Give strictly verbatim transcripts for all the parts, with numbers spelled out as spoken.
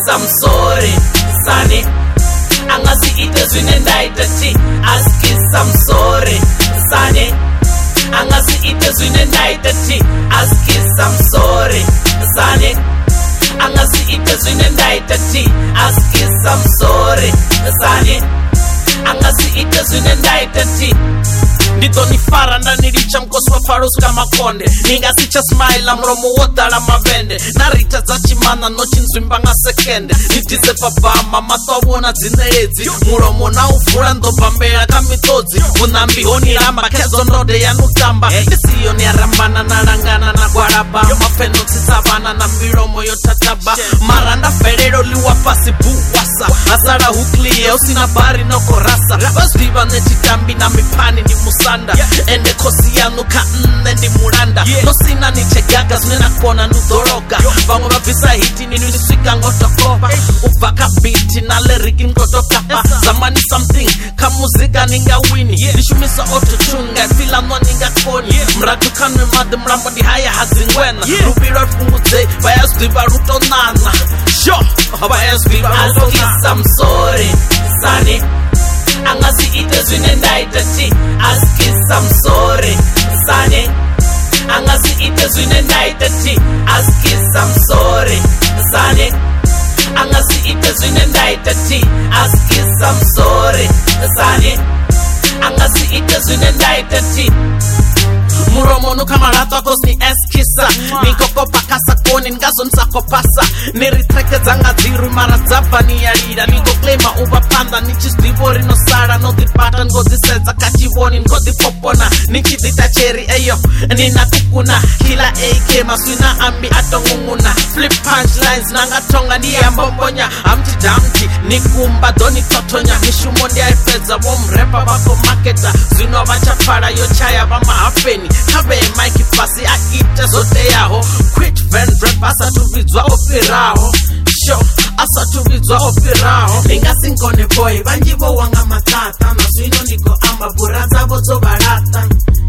I'm sorry sane angasiite zwine ndaita ti askis I'm sorry sane angasiite zwine ndaita ti askis I'm sorry sane angasiite zwine ndaita ti askis I'm sorry sane angasiite zwine ndaita ti ndidonifara ndaniricha mkosi wa farusi kama konde ningasicha smile mromo wotala mavende narita za chimana nochi nzwimba nga sekende nitize pabama matwawona dzineedzi muromo na ufura ndobambera kamitodzi unambi oniramba kezo ndode yanutamba ndisiyo niarambana nalangana na gwaraba mafeno tsitsavana na miromo yotataba mara ndaferero liwa pasi buwasa asara hukliye usina bari nokorasa vasdiva nechitambi na mipani ni musanda ende kosi yanuka nne ndi mulanda nosina nichegaga zwina kona nudoroga vamwe vabvisa hiti nini niswika ngotokopa ubvaka biti na leriki ngotokapa zamani something kamuzika ningawini ndishumisa autotune ngaifilanwa ningakoni mratu kanwe madhe mrambo ndi haya hazingwena ruviro rufungudze vayazviva rutonana sho vayazviva rutonana I'm sorry sane angasiite zwine ndaita ti askis I'm sorry sane angasiite zwine ndaita ti askis I'm sorry sane angasiite zwine ndaita ti askis I'm sorry sane angasiite zwine ndaita ti muromo nukamarata kosi ni eskisa nikokopa kasa koni ngazo nsakopasa niritreke dzanga dziru mara dzabva niyarira nikoklema ubapanda nichizdivori nosara nodibata ngodzisedza kachivoni ngodipopona nichidita cheri eyo ninakukuna kila ak maswina ambi atongunguna flip punchlines nangatonga ndiyambombonya amchidamti nikumba doni totonya mishumo ndiyaipedza vomrepa vako maketa zvino vachapfara yochaya vamahafeni habe mike pasi aite zoteyaho quit van rap asatuvidzwa ofiraho sho asatuvidzwa ofiraho ningasingone boy vanjivo wanga matata nazvino ndiko amba bura dzavo dzovarata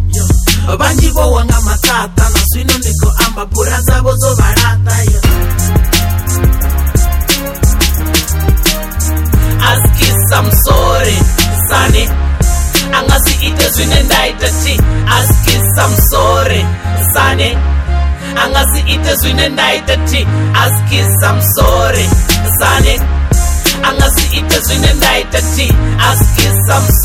vanjivo wanga matata nazvino ndiko amba bura dzavo dzovarata askis I'm sorry sane angasiite zwine ndaita ti askis I'm sorry sane angasiite zwine ndaita ti askis I'm sorry sane angasiite zwine ndaita ti askis I'm